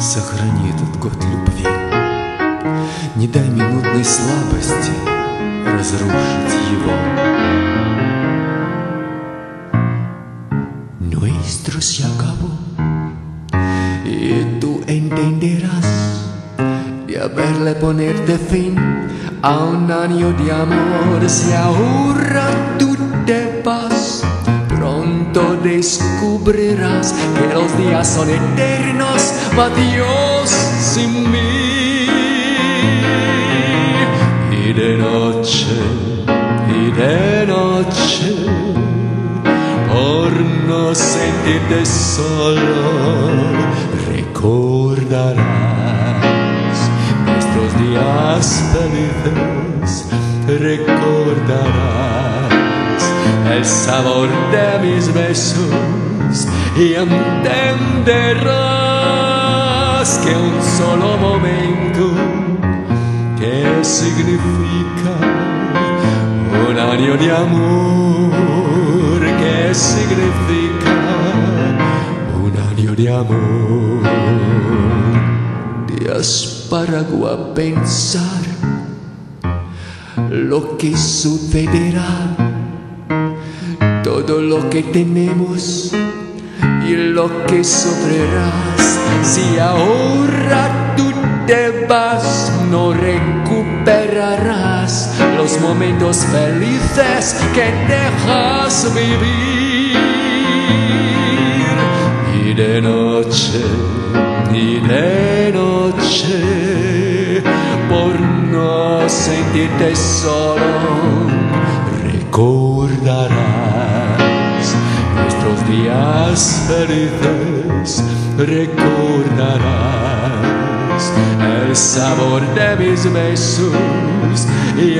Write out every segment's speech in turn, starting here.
Сохрани этот год любви. Не дай минутной слабости разрушить его. Nuestro se acabó y tú entenderás de haberle ponerte fin a un año de amor. Si ahora tú te vas, pronto descubrirás que los días son eternos, adiós sin mí. Y de noche, por no sentirte solo, recordarás nuestros días felices, recordarás el sabor de mis besos y entenderás que un solo momento que significa un año de amor, que significa un año de amor. Te has parado a pensar lo que sucederá, todo lo que tenemos y lo que sufrirás. Si ahora tú te vas, no recuperarás los momentos felices que dejas vivir. Y de noche, por no sentirte solo, recordarás nuestros días felices, recordarás el sabor de mis besos y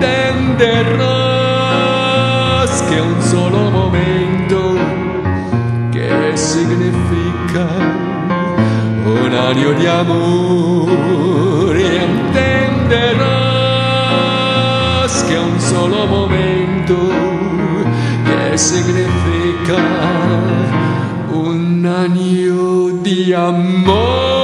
entenderás que un solo momento que significa un año de amor, y entenderás que un solo momento que significa un año de amor.